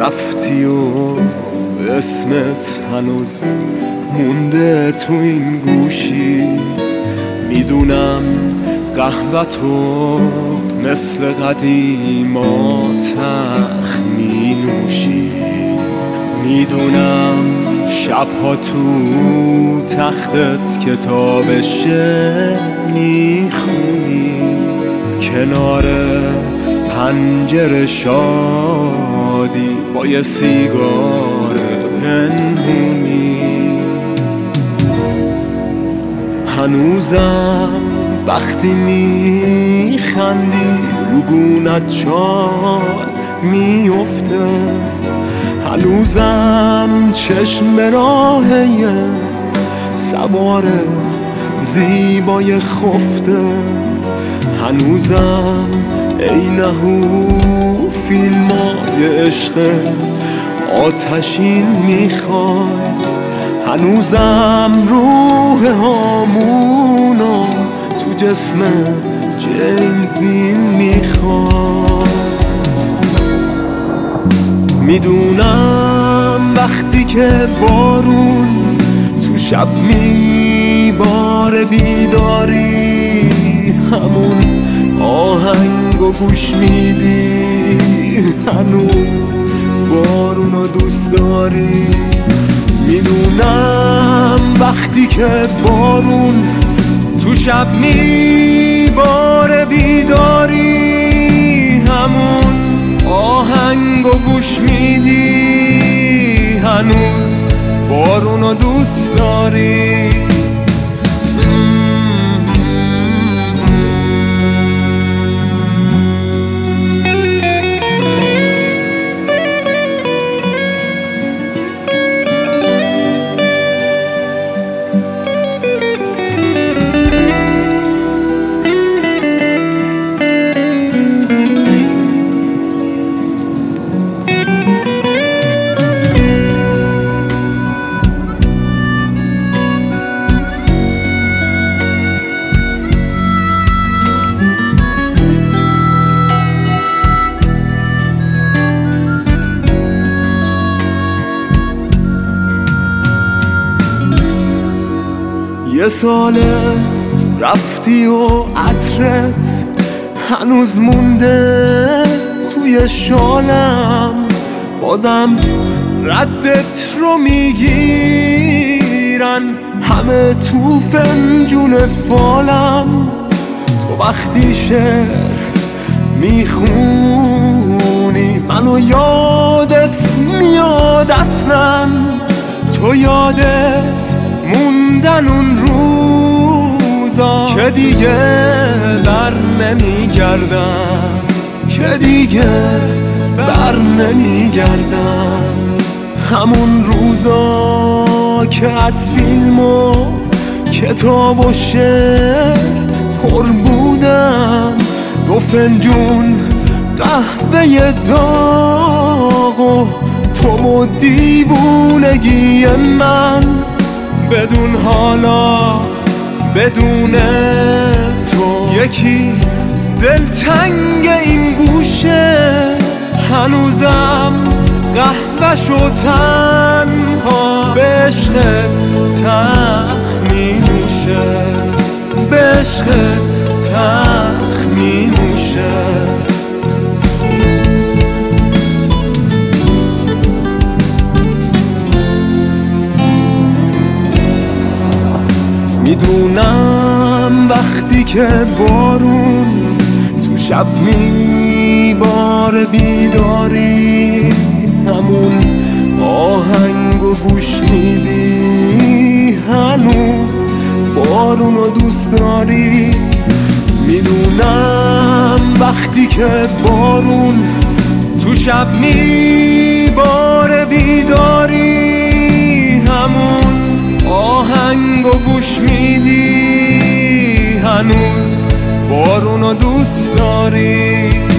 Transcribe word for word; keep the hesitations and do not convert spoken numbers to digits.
رفتی و اسمت هنوز مونده تو این گوشی. میدونم قهوه‌تو مثل قدیما تلخ می نوشی. میدونم شبها تو تختت کتاب شعر میخونی، کنار پنجره شادی با یه سیگار پنهونی. هنوزم وقتی میخندی رو گونت چاد میفته، هنوزم چشم به راهه سوار زیبای خفته، هنوزم ای نهو فیلمای عشق آتشین میخوای، هنوزم روح هامونو تو جسم جیمز دین میخوای. میدونم وقتی که بارون تو شب میباره بیداری، همون آهنگو گوش میدی، هنوز بارونو دوست داری. میدونم وقتی که بارون تو شب میباره بیداری، همون آهنگو گوش میدی، هنوز بارونو دوست داری. یه ساله رفتی و عطرت هنوز مونده توی شالم، بازم ردت رو میگیرن همه تو فنجون فالم. تو وقتی شعر میخونی منو یادت میاد اصلا، تو یادت موندن اون روزا که دیگه بر نمیگردن، که دیگه بر نمیگردن، همون روزا که از فیلم و کتاب و شعر پر بودن، دو فنجون قهوه داغ و تو و دیوونگی من، بدون حالا بدون تو یکی دلتنگ این گوشه، هنوزم قهوه شو تنها به عشقت تلخ می نوشه، به عشقت تلخ می نوشه. میدونم وقتی که بارون تو شب میباره بیداری، همون آهنگو گوش میدی، هنوز بارونو دوست داری. میدونم وقتی که بارون تو شب میباره بیداری، همون آهنگو گوش میدی، هنوز بارونو دوست داری.